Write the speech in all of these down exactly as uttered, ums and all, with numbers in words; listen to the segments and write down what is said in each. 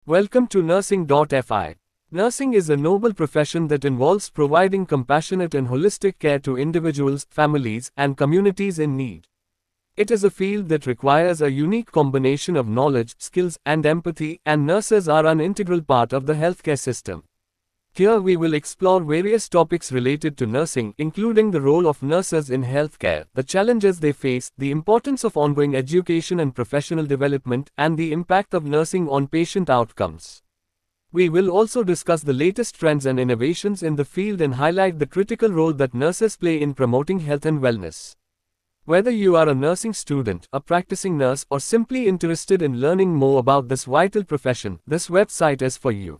Welcome to Nursing dot F I. Nursing is a noble profession that involves providing compassionate and holistic care to individuals, families, and communities in need. It is a field that requires a unique combination of knowledge, skills, and empathy, and nurses are an integral part of the healthcare system. Here we will explore various topics related to nursing, including the role of nurses in healthcare, the challenges they face, the importance of ongoing education and professional development, and the impact of nursing on patient outcomes. We will also discuss the latest trends and innovations in the field and highlight the critical role that nurses play in promoting health and wellness. Whether you are a nursing student, a practicing nurse, or simply interested in learning more about this vital profession, this website is for you.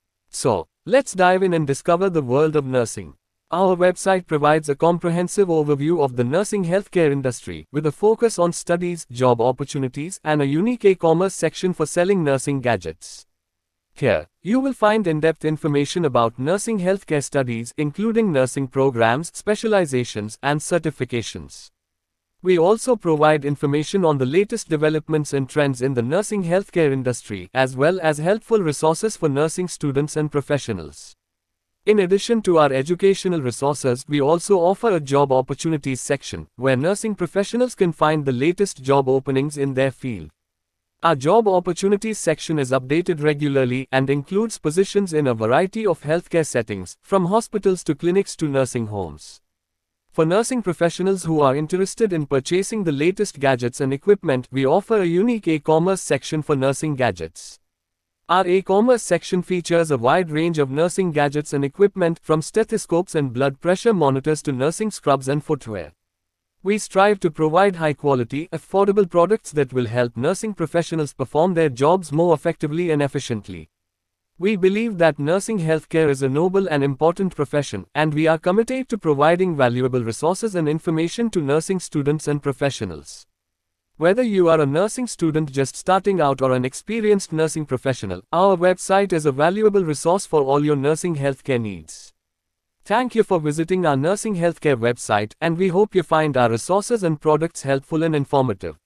So, let's dive in and discover the world of nursing. Our website provides a comprehensive overview of the nursing healthcare industry, with a focus on studies, job opportunities, and a unique e-commerce section for selling nursing gadgets. Here, you will find in-depth information about nursing healthcare studies, including nursing programs, specializations, and certifications. We also provide information on the latest developments and trends in the nursing healthcare industry, as well as helpful resources for nursing students and professionals. In addition to our educational resources, we also offer a job opportunities section, where nursing professionals can find the latest job openings in their field. Our job opportunities section is updated regularly and includes positions in a variety of healthcare settings, from hospitals to clinics to nursing homes. For nursing professionals who are interested in purchasing the latest gadgets and equipment, we offer a unique e-commerce section for nursing gadgets. Our e-commerce section features a wide range of nursing gadgets and equipment, from stethoscopes and blood pressure monitors to nursing scrubs and footwear. We strive to provide high-quality, affordable products that will help nursing professionals perform their jobs more effectively and efficiently. We believe that nursing healthcare is a noble and important profession, and we are committed to providing valuable resources and information to nursing students and professionals. Whether you are a nursing student just starting out or an experienced nursing professional, our website is a valuable resource for all your nursing healthcare needs. Thank you for visiting our nursing healthcare website, and we hope you find our resources and products helpful and informative.